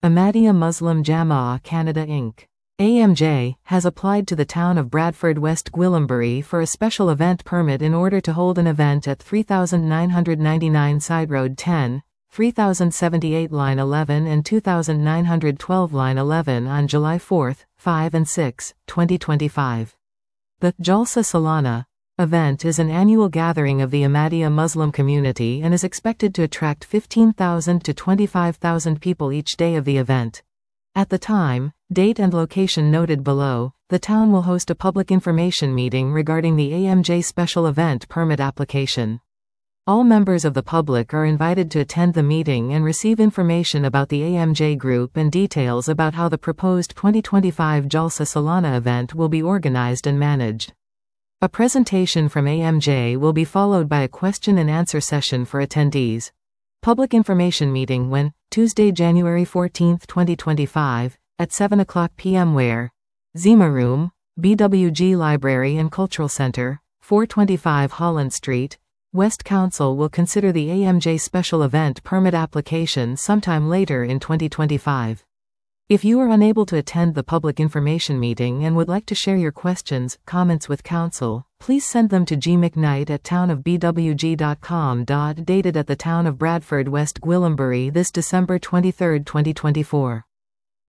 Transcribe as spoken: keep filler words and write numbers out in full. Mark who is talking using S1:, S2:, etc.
S1: Ahmadiyya Muslim Jama'ah Canada Incorporated A M J, has applied to the town of Bradford West Gwillimbury for a special event permit in order to hold an event at three thousand nine hundred ninety-nine Side Road ten, three thousand seventy-eight Line eleven and two thousand nine hundred twelve Line eleven on July fourth, fifth and sixth, twenty twenty-five. The Jalsa Salana event is an annual gathering of the Ahmadiyya Muslim community and is expected to attract fifteen thousand to twenty-five thousand people each day of the event. At the time, date and location noted below, the town will host a public information meeting regarding the A M J special event permit application. All members of the public are invited to attend the meeting and receive information about the A M J group and details about how the proposed twenty twenty-five Jalsa Salana event will be organized and managed. A presentation from A M J will be followed by a question and answer session for attendees. Public information meeting when, Tuesday, January fourteenth, twenty twenty-five, at seven o'clock p m where? Zima Room, B W G Library and Cultural Center, four twenty-five Holland Street, West. Council will consider the A M J special event permit application sometime later in twenty twenty-five. If you are unable to attend the public information meeting and would like to share your questions, comments with Council, please send them to g mcknight at town of b w g dot com. Dated at the town of Bradford West Gwillimbury this December twenty-third, twenty twenty-four.